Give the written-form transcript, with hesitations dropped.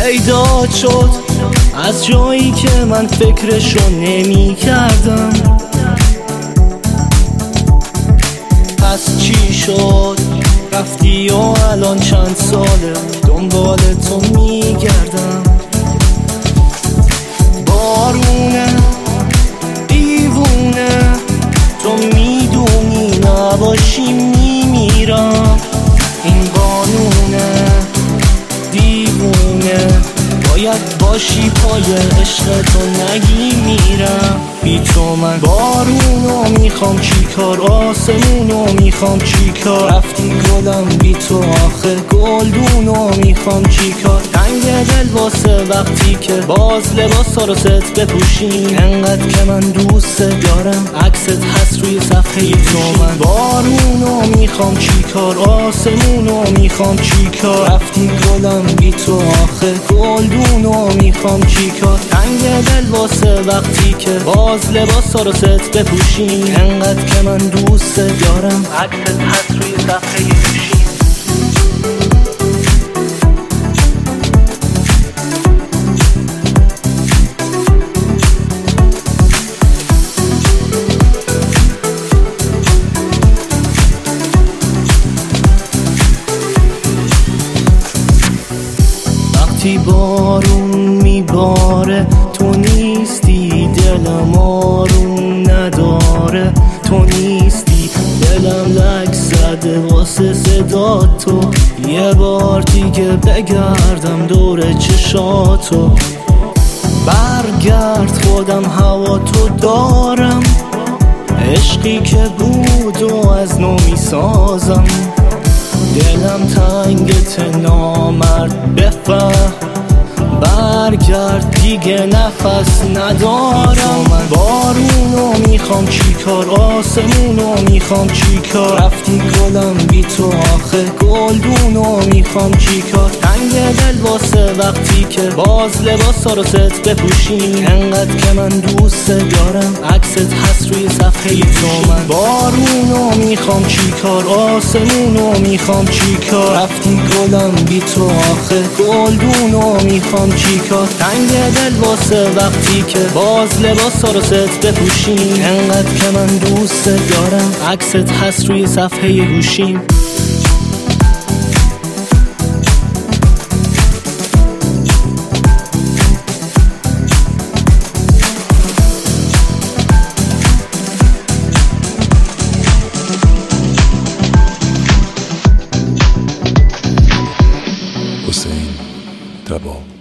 پیدا شد از جایی که من فکرشو نمی کردم. پس چی شد؟ رفتی و الان چند ساله دنبال تو می گردم. بارونه دیوونه تو میدونی نباشی میمیرم. این قانونه دیوونه باید باشی پای عشق تو نگی میرم. بی تو من بارونو میخوام چیکار، آسمونو میخوام چیکار. رفتی گلم بی تو آخه گلدونو میخوام چیکار. تنگ دل واسه وقتی که باز لباسا رو ست بپوشیم. انقدر که من دوست دارم عکست هست روی صفحه تو من. بارونو میخوام چیکار، آسمونو میخوام چیکار. رفتی گلم بی تو آخه گلدونو میخوام چیکار. تنگ دل واسه وقتی که باز لباسا رو ست بپوشیم. انقدر که من دوست دارم عکست هست روی صفحه گوشیم. وقتی بارون میباره تو نیستی، دلم آروم نداره تو نیستی. دلم لک زده واسه صدا تو، یه بار دیگه بگردم دور چشاتو. برگرد خودم هوا تو دارم، عشقی که بود و از نو میسازم. دلم تنگت نامرد بفهم، برگرد دیگه نفس ندارم. من بارونو میخوام چیکار، آسمونو میخوام چیکار. رفتی گلم بی تو آخه گلدونو میخوام چیکار. تنگ دل واسه وقتی که باز لباسا رو ست بپوشیم. انقدر که من دوست دارم عکست هست روی صفحه تو من. بارونو میخوام چیکار، آسمونو میخوام چیکار. رفتی گلم بی تو آخه گلدونو میخوام چیکار. تنگ دل واسه وقتی که باز لباسا رو ست بپوشیم. انقدر که من دوست دارم عکست هست روی صفحه گوشیم. حسین تبا.